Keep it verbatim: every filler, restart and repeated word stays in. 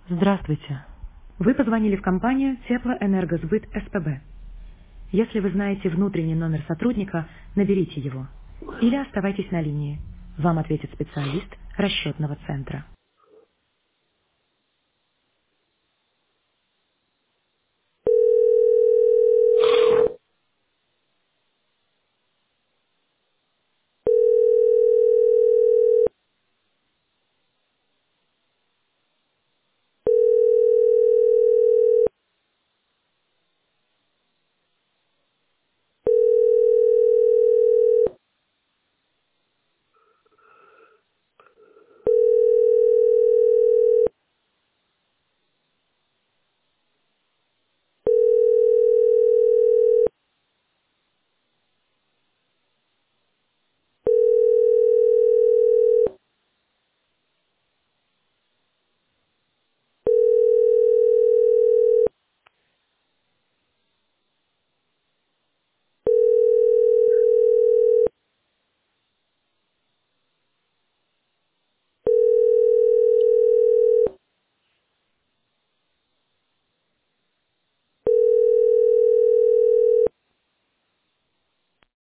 Здравствуйте. Вы позвонили в компанию Теплоэнергосбыт СПБ. Если вы знаете внутренний номер сотрудника, наберите его. Или оставайтесь на линии. Вам ответит специалист расчетного центра.